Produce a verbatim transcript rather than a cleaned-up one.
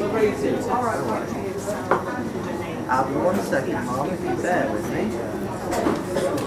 I'll be one second, Mom, if you bear with me.